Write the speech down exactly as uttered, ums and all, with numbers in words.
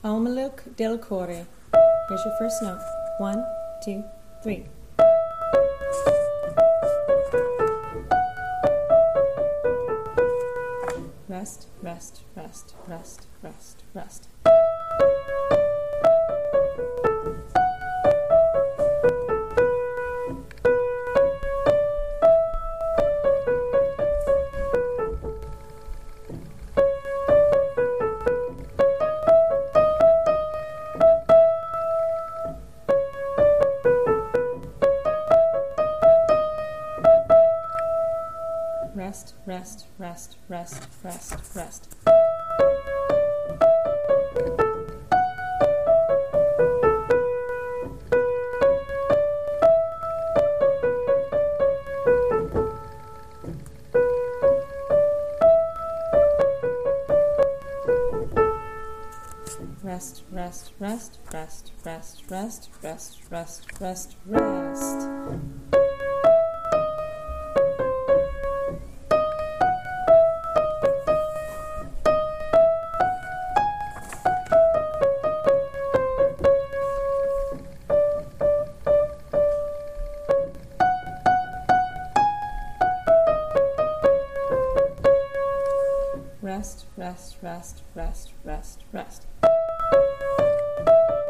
Almaluk del Core. Here's your first note. One, two, three. Rest, rest, rest, rest, rest, rest. Rest, rest, rest, rest, rest, rest. Rest, rest, rest, rest, rest, rest, rest, rest, rest, rest. Rest, rest, rest, rest, rest, rest.